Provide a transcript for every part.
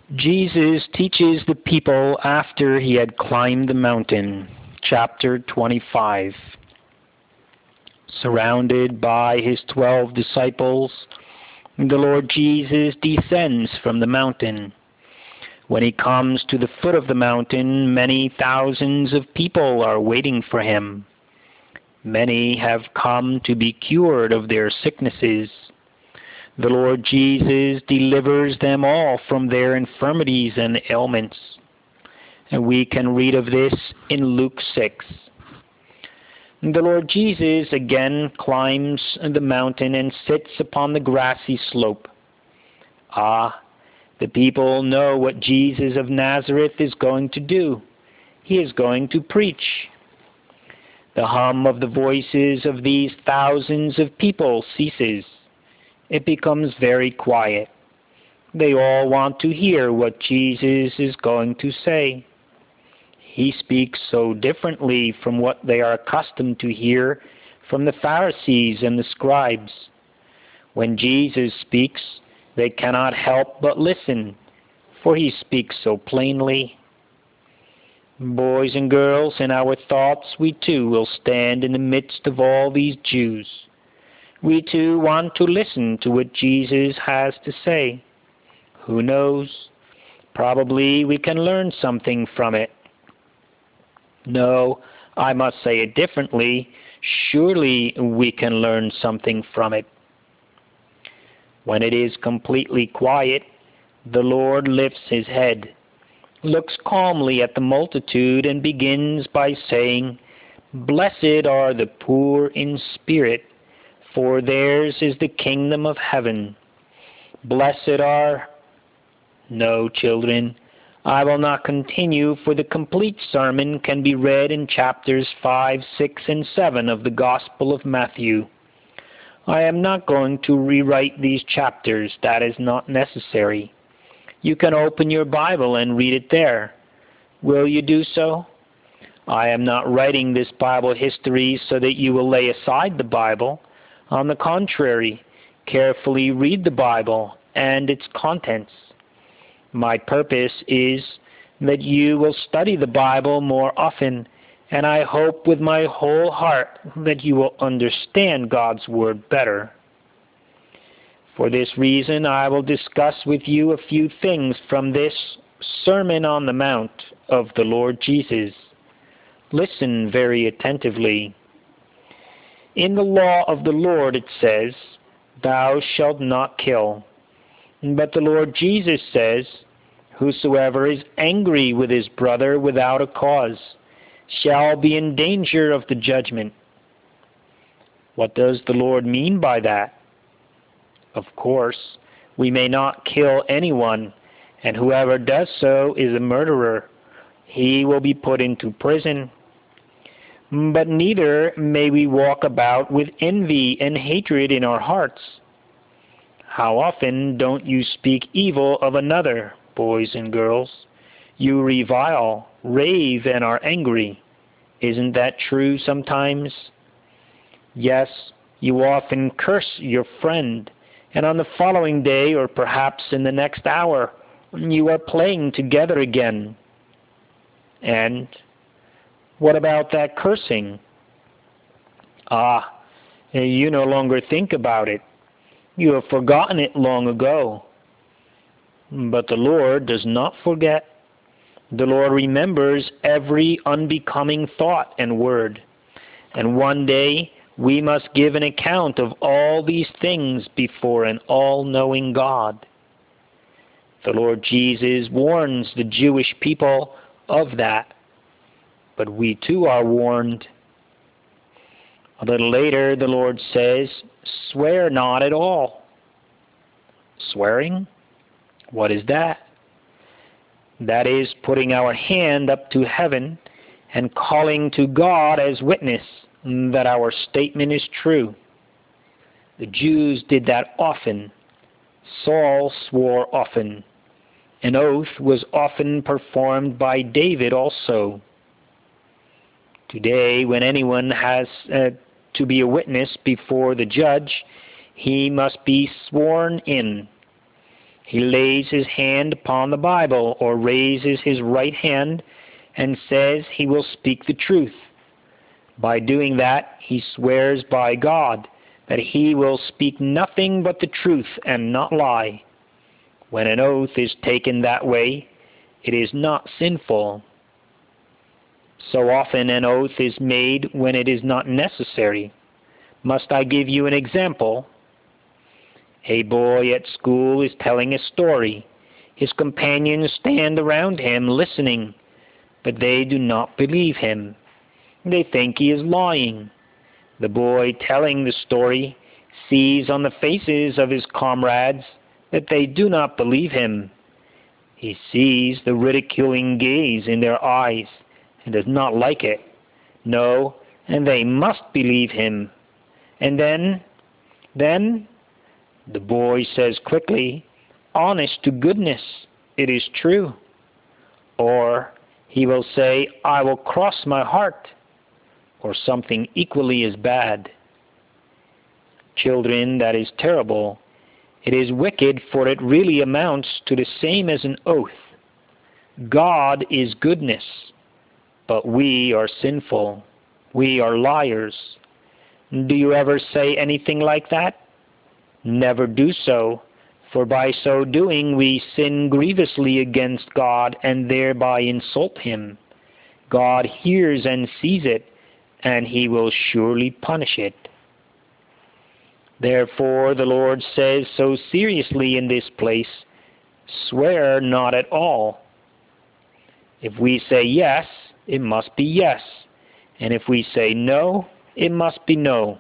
Jesus teaches the people after he had climbed the mountain. Chapter 25. Surrounded by his 12 disciples, the Lord Jesus descends from the mountain. When he comes to the foot of the mountain, many thousands of people are waiting for him. Many have come to be cured of their sicknesses. The Lord Jesus delivers them all from their infirmities and ailments. And we can read of this in Luke 6. The Lord Jesus again climbs the mountain and sits upon the grassy slope. The people know what Jesus of Nazareth is going to do. He is going to preach. The hum of the voices of these thousands of people ceases. It becomes very quiet. They all want to hear what Jesus is going to say. He speaks so differently from what they are accustomed to hear from the Pharisees and the scribes. When Jesus speaks, they cannot help but listen, for he speaks so plainly. Boys and girls, in our thoughts, we too will stand in the midst of all these Jews. We too want to listen to what Jesus has to say. Who knows? Probably we can learn something from it. No, I must say it differently. Surely we can learn something from it. When it is completely quiet, the Lord lifts his head, looks calmly at the multitude, and begins by saying, "Blessed are the poor in spirit, for theirs is the kingdom of heaven. Blessed are—" No, children, I will not continue, for the complete sermon can be read in chapters 5, 6, and 7 of the Gospel of Matthew. I am not going to rewrite these chapters. That is not necessary. You can open your Bible and read it there. Will you do so? I am not writing this Bible history so that you will lay aside the Bible. On the contrary, carefully read the Bible and its contents. My purpose is that you will study the Bible more often, and I hope with my whole heart that you will understand God's Word better. For this reason, I will discuss with you a few things from this Sermon on the Mount of the Lord Jesus. Listen very attentively. In the law of the Lord it says, "Thou shalt not kill." But the Lord Jesus says, "Whosoever is angry with his brother without a cause shall be in danger of the judgment." What does the Lord mean by that? Of course, we may not kill anyone, and whoever does so is a murderer. He will be put into prison. But neither may we walk about with envy and hatred in our hearts. How often don't you speak evil of another, boys and girls? You revile, rave, and are angry. Isn't that true sometimes? Yes, you often curse your friend, and on the following day, or perhaps in the next hour, you are playing together again. And what about that cursing? You no longer think about it. You have forgotten it long ago. But the Lord does not forget. The Lord remembers every unbecoming thought and word. And one day we must give an account of all these things before an all-knowing God. The Lord Jesus warns the Jewish people of that. But we too are warned. A little later, the Lord says, "Swear not at all." Swearing? What is that? That is putting our hand up to heaven and calling to God as witness that our statement is true. The Jews did that often. Saul swore often. An oath was often performed by David also. Today, when anyone has to be a witness before the judge, he must be sworn in. He lays his hand upon the Bible or raises his right hand and says he will speak the truth. By doing that, he swears by God that he will speak nothing but the truth and not lie. When an oath is taken that way, it is not sinful. So often an oath is made when it is not necessary. Must I give you an example? A boy at school is telling a story. His companions stand around him listening, but they do not believe him. They think he is lying. The boy telling the story sees on the faces of his comrades that they do not believe him. He sees the ridiculing gaze in their eyes and does not like it. No, and they must believe him. And then, the boy says quickly, "Honest to goodness, it is true." Or he will say, "I will cross my heart," or something equally as bad. Children, that is terrible. It is wicked, for it really amounts to the same as an oath. God is goodness, but we are sinful. We are liars. Do you ever say anything like that? Never do so, for by so doing we sin grievously against God and thereby insult him. God hears and sees it, and he will surely punish it. Therefore the Lord says so seriously in this place, "Swear not at all." If we say yes, it must be yes, and if we say no, it must be no.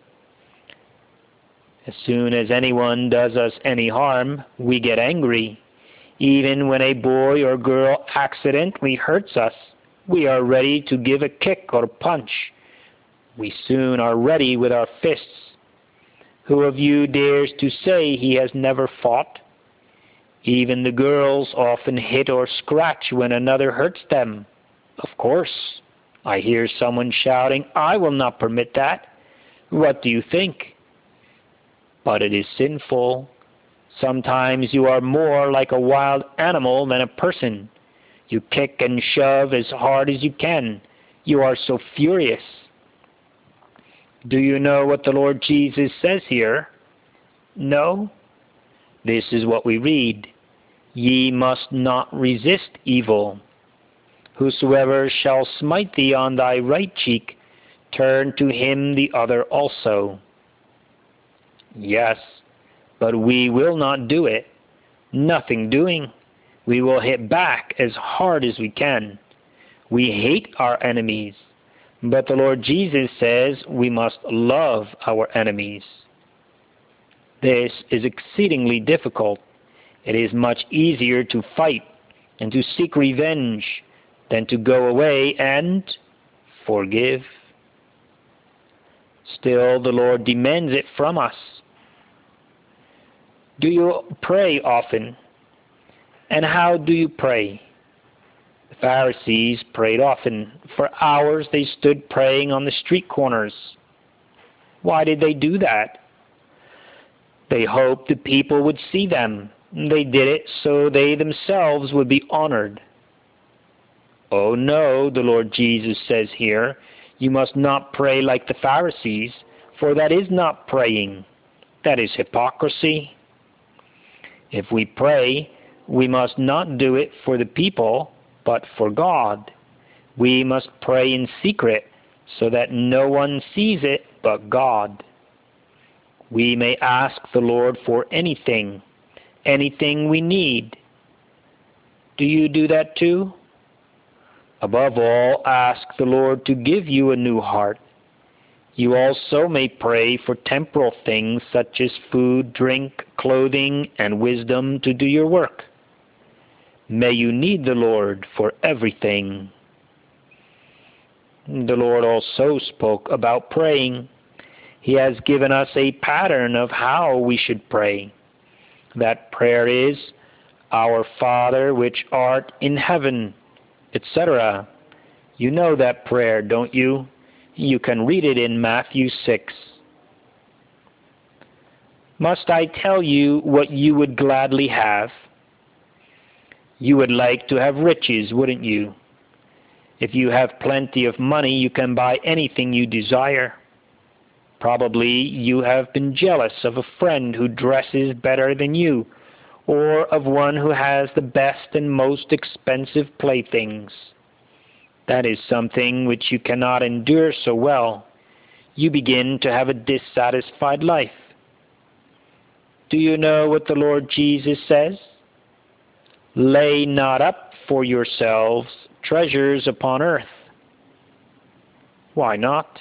As soon as anyone does us any harm, we get angry. Even when a boy or girl accidentally hurts us, we are ready to give a kick or punch. We soon are ready with our fists. Who of you dares to say he has never fought? Even the girls often hit or scratch when another hurts them. Of course, I hear someone shouting, "I will not permit that." What do you think? But it is sinful. Sometimes you are more like a wild animal than a person. You kick and shove as hard as you can. You are so furious. Do you know what the Lord Jesus says here? No? This is what we read. "Ye must not resist evil. Whosoever shall smite thee on thy right cheek, turn to him the other also." Yes, but we will not do it. Nothing doing. We will hit back as hard as we can. We hate our enemies, but the Lord Jesus says we must love our enemies. This is exceedingly difficult. It is much easier to fight and to seek revenge than to go away and forgive. Still, the Lord demands it from us. Do you pray often? And how do you pray? The Pharisees prayed often. For hours they stood praying on the street corners. Why did they do that? They hoped the people would see them. They did it so they themselves would be honored. Oh no, the Lord Jesus says here, you must not pray like the Pharisees, for that is not praying. That is hypocrisy. If we pray, we must not do it for the people, but for God. We must pray in secret, so that no one sees it but God. We may ask the Lord for anything we need. Do you do that too? Above all, ask the Lord to give you a new heart. You also may pray for temporal things such as food, drink, clothing, and wisdom to do your work. May you need the Lord for everything. The Lord also spoke about praying. He has given us a pattern of how we should pray. That prayer is, "Our Father which art in heaven," etc. You know that prayer, don't you? You can read it in Matthew 6. Must I tell you what you would gladly have? You would like to have riches, wouldn't you? If you have plenty of money, you can buy anything you desire. Probably you have been jealous of a friend who dresses better than you, or of one who has the best and most expensive playthings. That is something which you cannot endure so well. You begin to have a dissatisfied life. Do you know what the Lord Jesus says? Lay not up for yourselves treasures upon earth. Why not?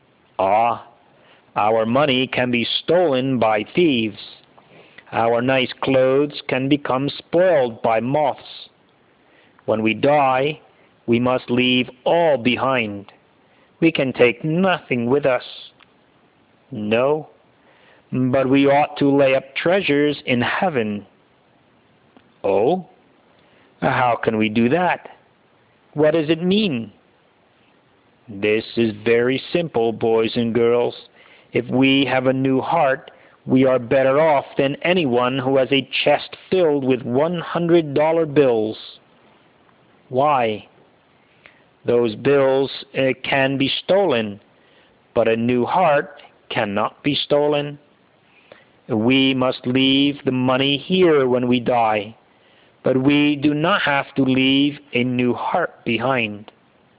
Our money can be stolen by thieves. Our nice clothes can become spoiled by moths. When we die, we must leave all behind. We can take nothing with us. No, but we ought to lay up treasures in heaven. Oh, how can we do that? What does it mean? This is very simple, boys and girls. If we have a new heart, we are better off than anyone who has a chest filled with $100 bills. Why? Those bills can be stolen, but a new heart cannot be stolen. We must leave the money here when we die, but we do not have to leave a new heart behind.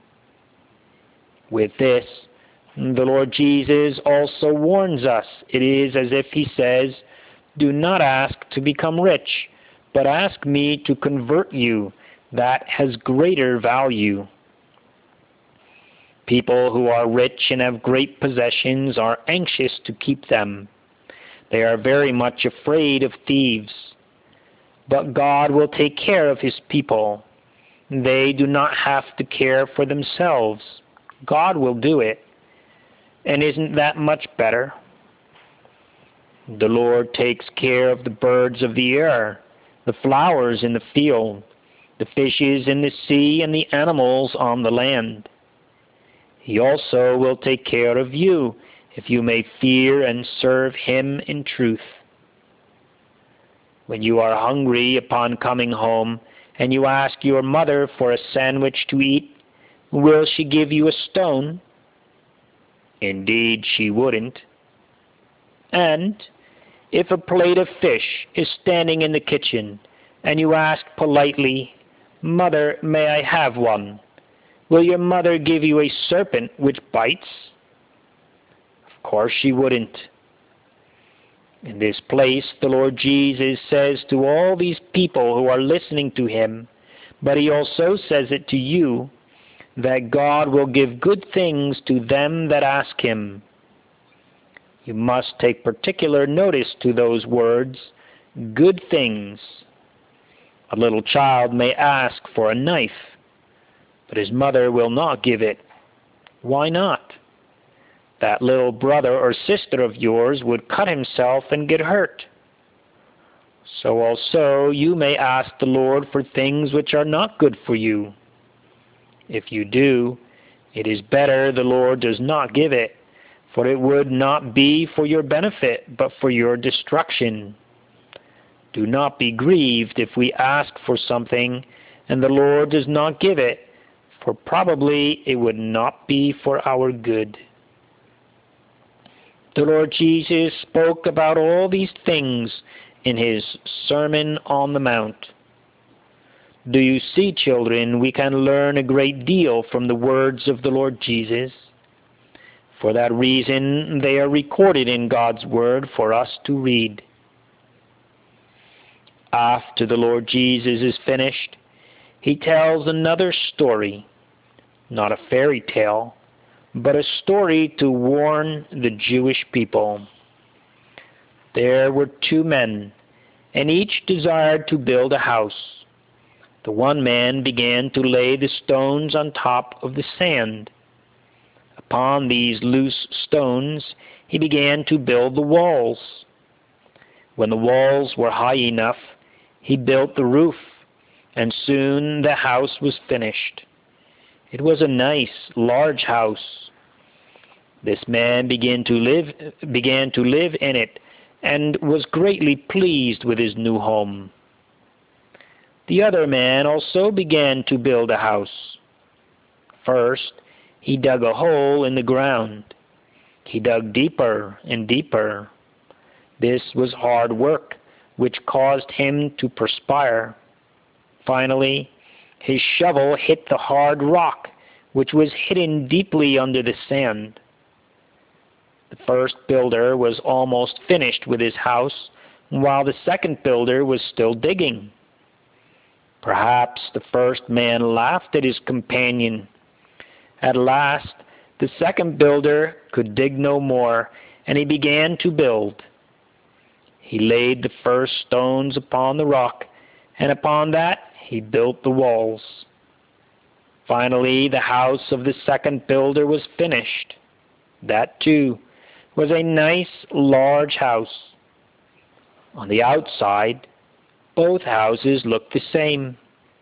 With this, the Lord Jesus also warns us. It is as if he says, do not ask to become rich, but ask me to convert you. That has greater value. People who are rich and have great possessions are anxious to keep them. They are very much afraid of thieves. But God will take care of his people. They do not have to care for themselves. God will do it. And isn't that much better? The Lord takes care of the birds of the air, the flowers in the field, the fishes in the sea, and the animals on the land. He also will take care of you, if you may fear and serve him in truth. When you are hungry upon coming home, and you ask your mother for a sandwich to eat, will she give you a stone? Indeed, she wouldn't. And if a plate of fish is standing in the kitchen, and you ask politely, Mother, may I have one? Will your mother give you a serpent which bites? Of course she wouldn't. In this place, the Lord Jesus says to all these people who are listening to him, but he also says it to you, that God will give good things to them that ask him. You must take particular notice to those words, good things. A little child may ask for a knife, but his mother will not give it. Why not? That little brother or sister of yours would cut himself and get hurt. So also you may ask the Lord for things which are not good for you. If you do, it is better the Lord does not give it, for it would not be for your benefit, but for your destruction. Do not be grieved if we ask for something and the Lord does not give it, for probably it would not be for our good. The Lord Jesus spoke about all these things in his Sermon on the Mount. Do you see, children, we can learn a great deal from the words of the Lord Jesus. For that reason, they are recorded in God's Word for us to read. After the Lord Jesus is finished, he tells another story, not a fairy tale, but a story to warn the Jewish people. There were two men, and each desired to build a house. The one man began to lay the stones on top of the sand. Upon these loose stones he began to build the walls. When the walls were high enough, he built the roof, and soon the house was finished. It was a nice, large house. This man began to live in it, and was greatly pleased with his new home. The other man also began to build a house. First, he dug a hole in the ground. He dug deeper and deeper. This was hard work, which caused him to perspire. Finally, his shovel hit the hard rock, which was hidden deeply under the sand. The first builder was almost finished with his house, while the second builder was still digging. Perhaps the first man laughed at his companion. At last, the second builder could dig no more, and he began to build. He laid the first stones upon the rock, and upon that he built the walls. Finally, the house of the second builder was finished. That, too, was a nice, large house. On the outside, both houses looked the same.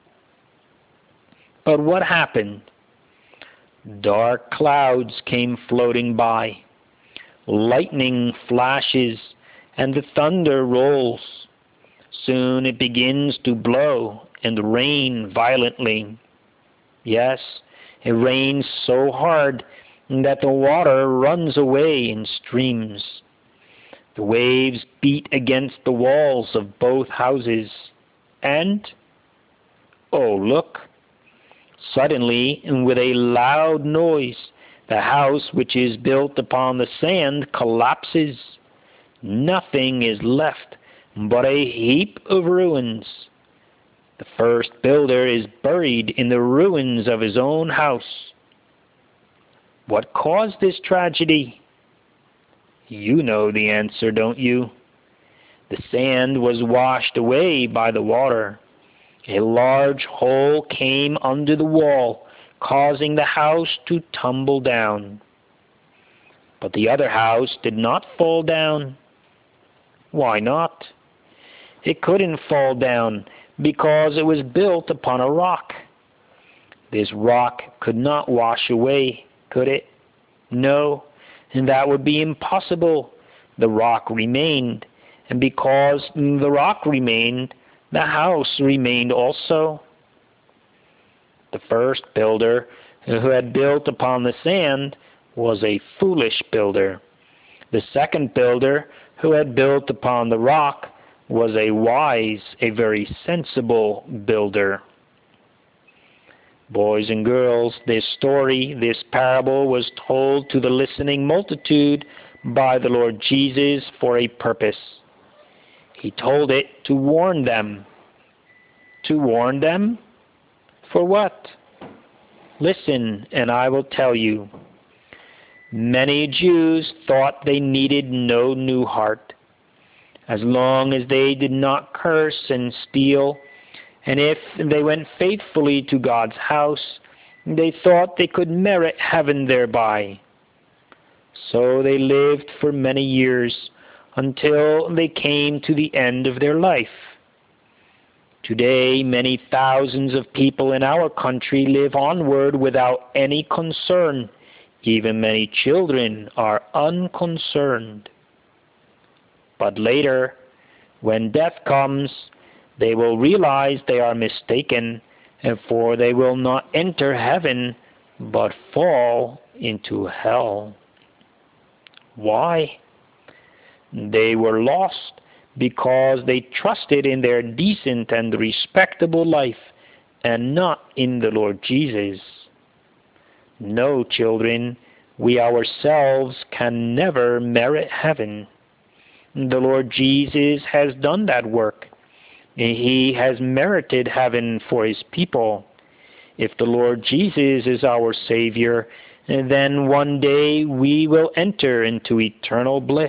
But what happened? Dark clouds came floating by. Lightning flashes, and the thunder rolls. Soon it begins to blow and rain violently. Yes, it rains so hard that the water runs away in streams. The waves beat against the walls of both houses. And, oh look, suddenly, and with a loud noise, the house which is built upon the sand collapses. Nothing is left but a heap of ruins. The first builder is buried in the ruins of his own house. What caused this tragedy? You know the answer, don't you? The sand was washed away by the water. A large hole came under the wall, causing the house to tumble down. But the other house did not fall down. Why not? It couldn't fall down because it was built upon a rock. This rock could not wash away, could it? No, and that would be impossible. The rock remained, and because the rock remained, the house remained also. The first builder, who had built upon the sand, was a foolish builder. The second builder, who had built upon the rock, was a wise, a very sensible builder. Boys and girls, this story, this parable was told to the listening multitude by the Lord Jesus for a purpose. He told it to warn them. To warn them? For what? Listen, and I will tell you. Many Jews thought they needed no new heart. As long as they did not curse and steal, and if they went faithfully to God's house, they thought they could merit heaven thereby. So they lived for many years, until they came to the end of their life. Today, many thousands of people in our country live onward without any concern. Even many children are unconcerned. But later, when death comes, they will realize they are mistaken, and for they will not enter heaven, but fall into hell. Why? They were lost because they trusted in their decent and respectable life, and not in the Lord Jesus. No, children, we ourselves can never merit heaven. The Lord Jesus has done that work. He has merited heaven for his people. If the Lord Jesus is our Savior, then one day we will enter into eternal bliss.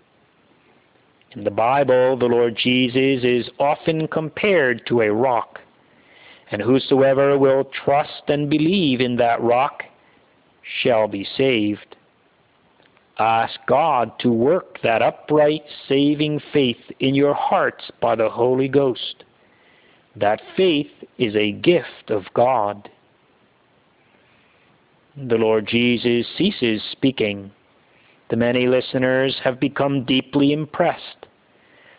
In the Bible, the Lord Jesus is often compared to a rock, and whosoever will trust and believe in that rock shall be saved. Ask God to work that upright, saving faith in your hearts by the Holy Ghost. That faith is a gift of God. The Lord Jesus ceases speaking. The many listeners have become deeply impressed.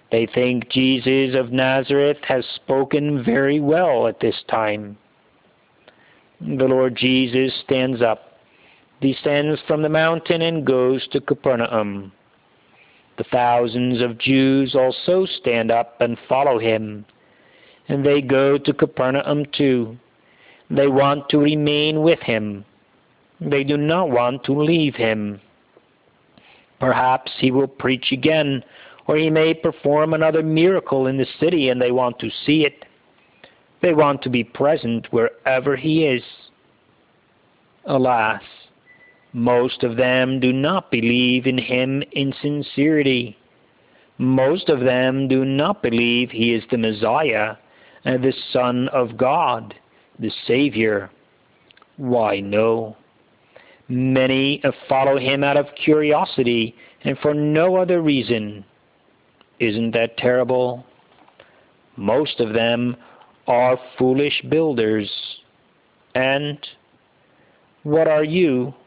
They think Jesus of Nazareth has spoken very well at this time. The Lord Jesus stands up, descends from the mountain, and goes to Capernaum. The thousands of Jews also stand up and follow him, and they go to Capernaum too. They want to remain with him. They do not want to leave him. Perhaps he will preach again, or he may perform another miracle in the city, and they want to see it. They want to be present wherever he is. Alas, most of them do not believe in him in sincerity. Most of them do not believe he is the Messiah, the Son of God, the Savior. Why, no. Many follow him out of curiosity and for no other reason. Isn't that terrible? Most of them are foolish builders. And what are you?